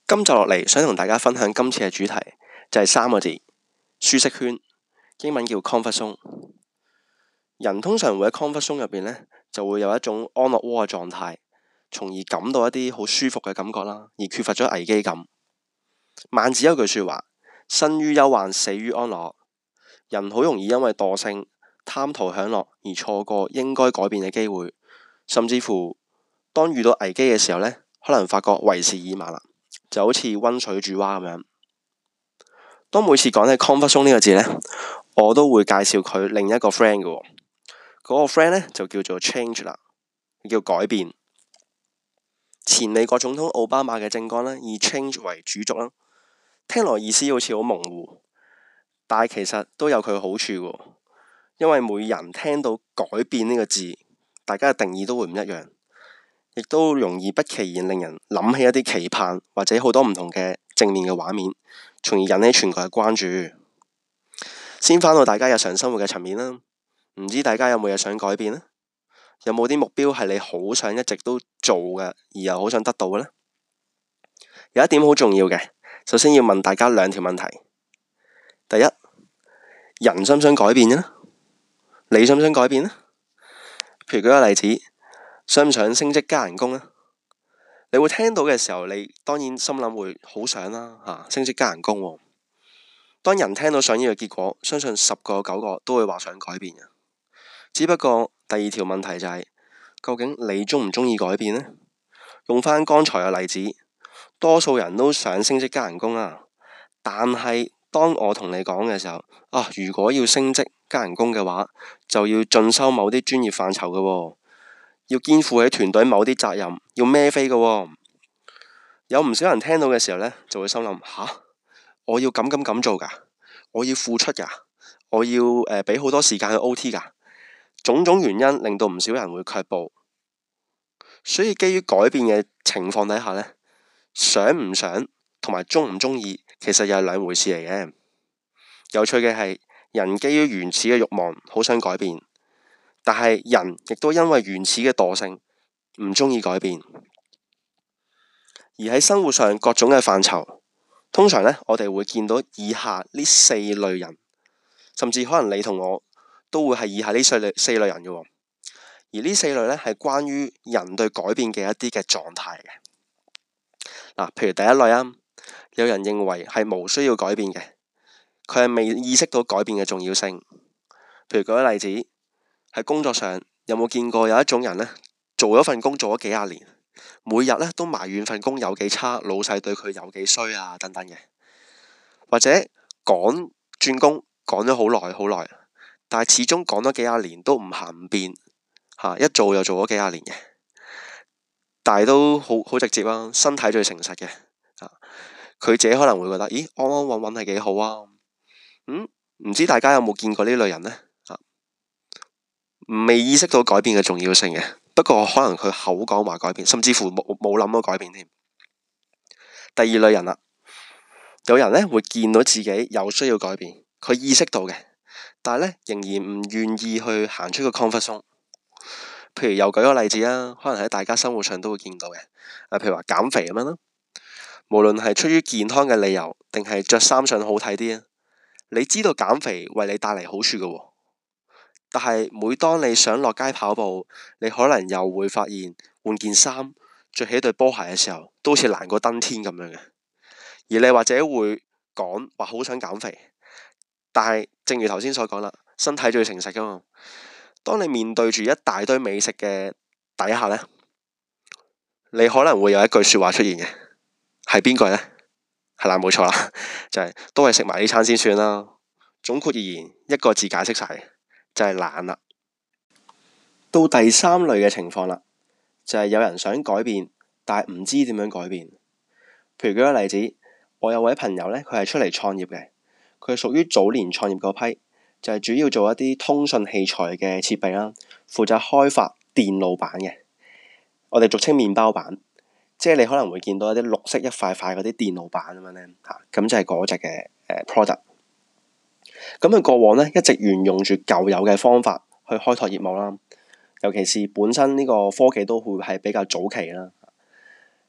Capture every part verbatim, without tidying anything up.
今集落嚟想同大家分享今次嘅主題就係三個字：舒適圈，英文叫 comfort zone。人通常會喺 comfort zone 入邊呢，就會有一種安樂窩嘅狀態，從而感到一啲好舒服嘅感覺啦，而缺乏咗危機感。孟子有句說話：生於憂患，死於安樂。人好容易因為惰性、貪圖享樂而錯過應該改變嘅機會，甚至乎當遇到危機嘅時候呢，可能發覺為時已晚啦，就好似溫水煮蛙咁樣。當每次講起 comfort zone 呢個字呢，我都會介紹佢另一個 friend 嘅，嗰個 friend 呢，就叫做 change 啦，叫改變。前美國總統奧巴馬嘅政綱呢，以 change 為主軸啦，聽落意思好似好模糊，但係其實都有佢好處嘅，因為每人聽到改變呢個字，大家嘅定義都會唔一樣，亦都容易不其然令人諗起一啲期盼或者好多唔同嘅正面嘅畫面，從而引起全球嘅關注。先返到大家日常生活嘅層面啦，唔知大家有冇嘢想改變呢？有冇啲目標係你好想一直都做嘅，而又好想得到嘅呢？有一點好重要嘅，首先要問大家兩條問題。第一，人想唔想改變嘅呢？你想唔想改變呢？譬如舉個例子，想唔想升職加人工呢？你會聽到嘅時候，你當然心諗會好想啦，吓，升職加人工喎。當人聽到想要嘅結果，相信十個九個都會話想改變嘅。只不過第二條問題就係，究竟你中唔中意改變呢？用翻剛才嘅例子，多數人都想升職加人工啊，但係當我同你講嘅時候，啊，如果要升職加人工嘅話，就要進修某啲專業範疇嘅喎，要肩負起團隊某啲責任，要孭飛嘅喎。有唔少人聽到嘅時候呢，就會心諗，吓，我要咁咁咁做噶，我要付出噶，我要誒俾好多時間去 O T 噶，種種原因令到唔少人會卻步。所以基於改變嘅情況底下呢，想唔想同埋中唔中意，其實又係兩回事嚟嘅。有趣嘅係，人基於原始嘅慾望，好想改變，但係人亦都因為原始嘅惰性，唔中意改變。而喺生活上各種嘅範疇，通常呢，我哋會見到以下呢四類人，甚至可能你同我都會係以下呢四類四類人嘅。而呢四類呢，係關於人對改變嘅一啲嘅狀態嘅。嗱，譬如第一類啊，有人認為係冇需要改變嘅，佢係未意識到改變嘅重要性。譬如舉個例子，喺工作上有冇見過有一種人呢，做咗份工做咗幾廿年，每日呢都埋怨份工有幾差，老細對佢有幾衰啊等等嘅，或者講轉工講咗好耐好耐，但係始終講咗幾廿年都唔行唔變，吓，一做又做咗幾廿年嘅，但係都好好直接啊，身體最誠實嘅，佢自己可能會覺得，咦，安安穩穩係幾好啊。嗯，唔知大家有冇見過呢類人呢？啊，未意識到改變嘅重要性嘅，不過可能佢口講話改變，甚至乎冇冇諗到改變添。第二類人啦，有人呢會見到自己有需要改變，佢意識到嘅，但係呢仍然唔願意去行出個 comfort zone。譬如又舉個例子啦，可能喺大家生活上都會見到嘅，啊，譬如話減肥咁樣啦，無論係出於健康嘅理由，定係着衫上好睇啲啊，你知道減肥為你帶嚟好處嘅，但係每當你想落街跑步，你可能又會發現換件衫，着起對波鞋嘅時候，都好似難過登天咁樣嘅。而你或者會講話好想減肥，但係正如頭先所講啦，身體最誠實噶嘛。當你面對住一大堆美食嘅底下呢，你可能會有一句說話出現嘅，係邊句呢？係啦，冇錯啦，就係都係食埋呢餐先算啦。總括而言，一個字解釋晒，就係懶啦。到第三類嘅情況啦，就係有人想改變，但係唔知點樣改變。譬如舉個例子，我有位朋友呢，佢係出嚟創業嘅，佢係屬於早年創業嗰批。就係主要做一啲通訊器材嘅設備啦，負責開發電路板嘅，我哋俗稱麵包板，即係你可能會見到一啲綠色一塊塊嗰啲電路板咁樣咧嚇，咁就係嗰隻嘅誒 product。咁佢過往咧一直沿用住舊有嘅方法去開拓業務啦，尤其是本身呢個科技都會係比較早期啦。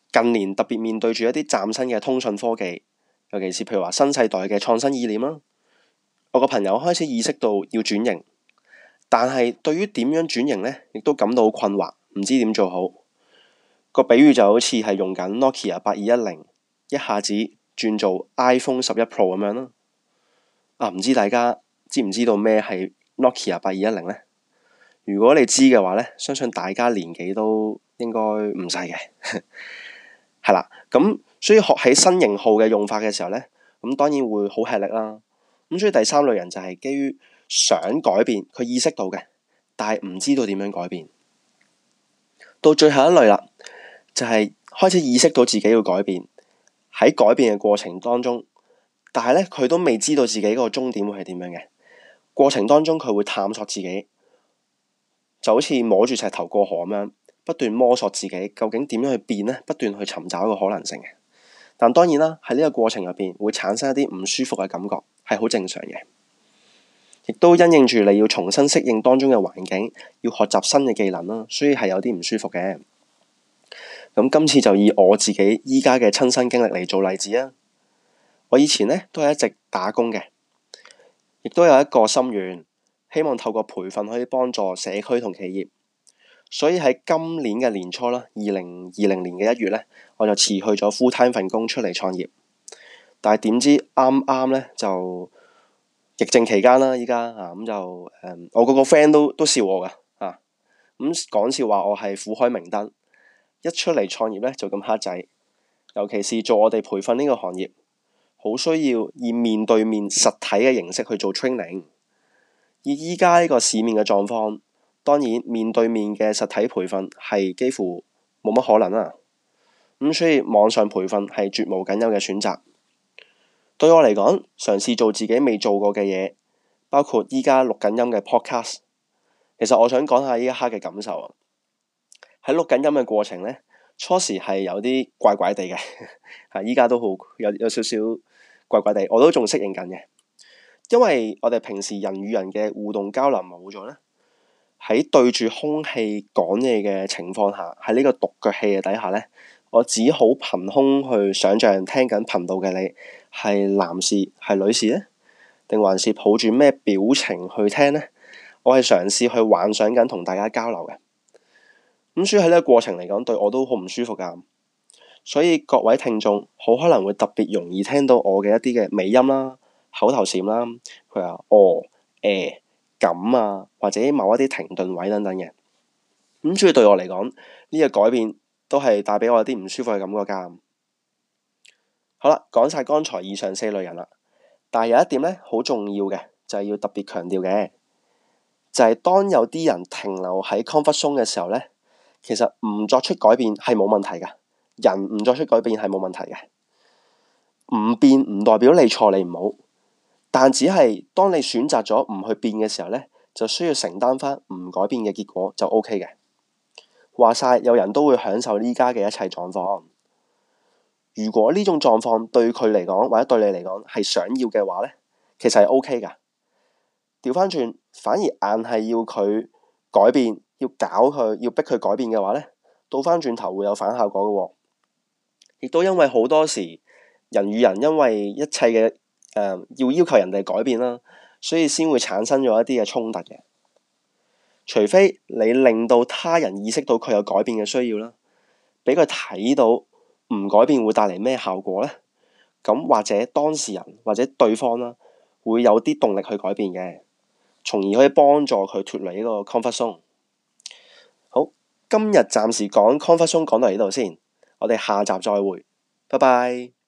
近年特別面對住一啲嶄新嘅通訊科技，尤其是譬如話新世代嘅創新意念啦，我個朋友開始意識到要轉型，但係對於點樣轉型呢，亦都感到好困惑，唔知點做好。個比喻就好似係用緊 Nokia 八二一零，一下子轉做 iPhone 十一 Pro 咁樣啦。啊，唔知大家知唔知道咩係 Nokia 八二一零呢？如果你知嘅話呢，相信大家年紀都應該唔細嘅。係啦，咁所以學起新型號嘅用法嘅時候呢，咁當然會好吃力啦。咁所以第三類人就係基於想改變，佢意識到嘅，但係唔知道點樣改變。到最後一類啦，就係開始意識到自己要改變，喺改變嘅過程當中，但係咧佢都未知道自己個終點會係點樣嘅。過程當中佢會探索自己，就好似摸住石頭過河咁樣，不斷摸索自己究竟點樣去變呢？不斷去尋找一個可能性嘅。但當然啦，喺呢個過程入邊會產生一啲唔舒服嘅感覺，係好正常嘅。亦都因應住你要重新適應當中嘅環境，要學習新嘅技能啦，所以係有啲唔舒服嘅。咁今次就以我自己依家嘅親身經歷嚟做例子啊。我以前呢都係一直打工嘅，亦都有一個心願，希望透過培訓可以幫助社區同企業。所以喺今年嘅年初啦，二零二零年嘅一月呢，我就辭去咗 full time 份工出嚟創業。但係點知啱啱呢就疫症期間啦，依家啊咁就誒、嗯，我嗰個 friend 都都笑我㗎啊，咁講笑話我係苦海明燈，一出嚟創業呢就咁黑仔，尤其是做我哋培訓呢個行業，好需要以面對面實體嘅形式去做 training。以依家呢個市面嘅狀況，當然面對面嘅實體培訓係幾乎冇乜可能啦。咁所以網上培訓係絕無僅有嘅選擇。對我嚟講，嘗試做自己未做過嘅嘢，包括依家錄緊音嘅 podcast。其實我想講下呢一刻嘅感受啊。喺錄緊音嘅過程呢，初時係有啲怪怪地嘅，嚇依家都好有有少少怪怪地，我都仲適應緊嘅。因為我哋平時人與人嘅互動交流冇咗呢，喺對住空氣講嘢嘅情況下，喺呢個獨腳戲嘅底下呢，我只好憑空去想像聽緊頻道嘅你係男士係女士呢？定還是抱住咩表情去聽呢？我係嘗試去幻想緊同大家交流嘅。咁所以喺呢個過程嚟講，對我都好唔舒服㗎。所以各位聽眾好可能會特別容易聽到我嘅一啲嘅尾音啦、口頭禪啦，佢話哦、誒、咁啊，或者某一啲停頓位等等嘅。咁所以對我嚟講，呢個改變都係帶俾我一啲唔舒服嘅感覺㗎。好啦，講晒剛才以上四類人啦，但係有一點咧好重要嘅，就係要特別強調嘅，就係當有啲人停留喺 comfort zone 嘅時候咧，其實唔作出改變係冇問題㗎。人唔作出改變係冇問題嘅，唔變唔代表你錯你唔好，但只係當你選擇咗唔去變嘅時候咧，就需要承擔翻唔改變嘅結果就 OK 嘅。話晒有人都會享受呢家嘅一切狀況。如果呢種狀況對佢嚟講或者對你嚟講係想要嘅話呢，其實係 OK 㗎。調翻轉，反而硬係要佢改變，要搞佢，要逼佢改變嘅話呢，倒翻轉頭會有反效果嘅喎。亦都因為好多時人與人因為一切嘅誒、呃、要要求人哋改變啦，所以先會產生咗一啲嘅衝突嘅。除非你令到他人意識到佢有改變嘅需要啦，俾佢睇到。唔改變會帶嚟咩效果呢？咁或者當事人或者對方啦，會有啲動力去改變嘅，從而可以幫助佢脫離呢個 comfort zone。好，今日暫時講 comfort zone 講到呢度先，我哋下集再會，拜拜。